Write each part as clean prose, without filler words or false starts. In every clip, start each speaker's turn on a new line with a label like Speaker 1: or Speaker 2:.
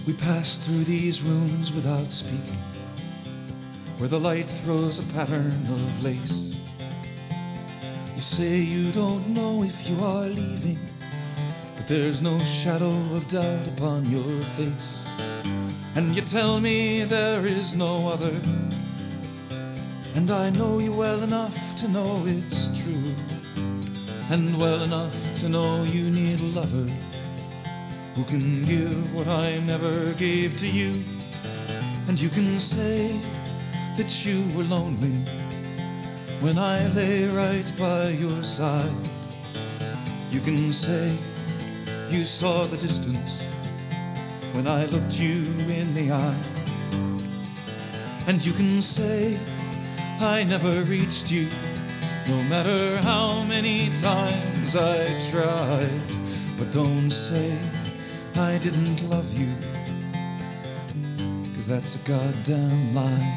Speaker 1: We pass through these rooms without speaking, where the light throws a pattern of lace. You say you don't know if you are leaving, but there's no shadow of doubt upon your face. And you tell me there is no other, and I know you well enough to know it's true, and well enough to know you need a lover who can give what I never gave to you. And you can say that you were lonely when I lay right by your side. You can say you saw the distance when I looked you in the eye. And you can say I never reached you, no matter how many times I tried. But don't say I didn't love you, 'cause that's a goddamn lie.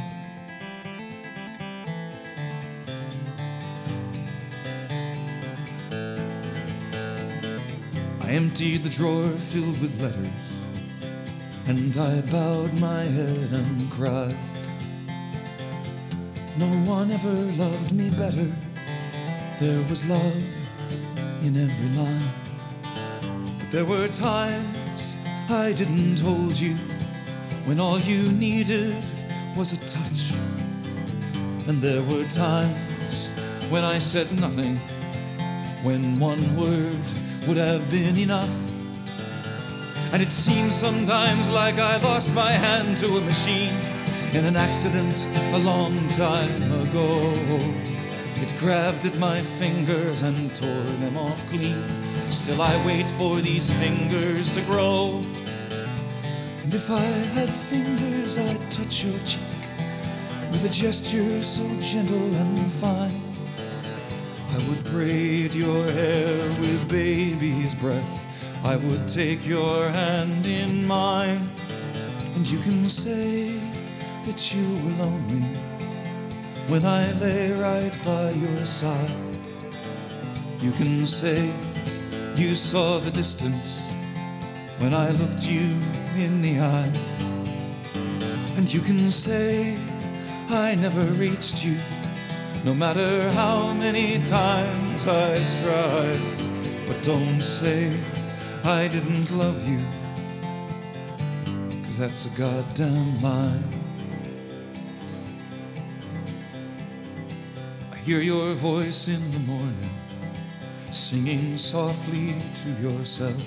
Speaker 1: I emptied the drawer filled with letters, and I bowed my head and cried. No one ever loved me better. There was love in every line. But there were times I didn't hold you, when all you needed was a touch. And there were times when I said nothing, when one word would have been enough. And it seemed sometimes like I lost my hand to a machine in an accident a long time ago. It grabbed at my fingers and tore them off clean. Still I wait for these fingers to grow. And if I had fingers, I'd touch your cheek with a gesture so gentle and fine. I would braid your hair with baby's breath. I would take your hand in mine. And you can say that you were lonely when I lay right by your side. You can say you saw the distance when I looked you in the eye. And you can say I never reached you, no matter how many times I tried. But don't say I didn't love you, 'cause that's a goddamn lie. I hear your voice in the morning, singing softly to yourself.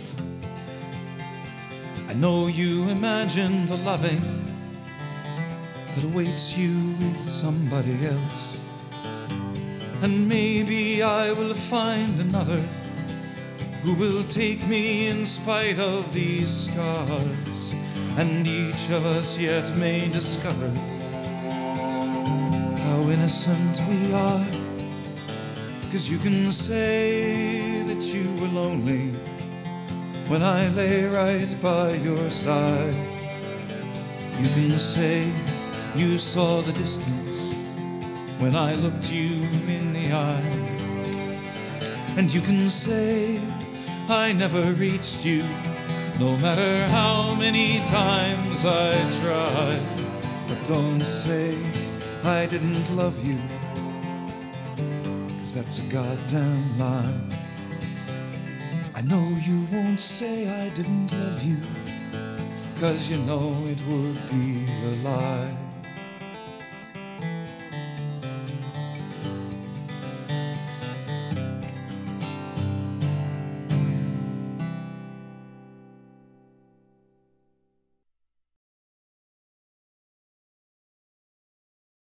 Speaker 1: I know you imagine the loving that awaits you with somebody else. And maybe I will find another who will take me in spite of these scars. And each of us yet may discover how innocent we are. 'Cause you can say that you were lonely when I lay right by your side. You can say you saw the distance when I looked you in the eye. And you can say I never reached you, no matter how many times I tried. But don't say I didn't love you, 'cause that's a goddamn lie. I know you won't say I didn't love you, 'cause you know it would be a lie.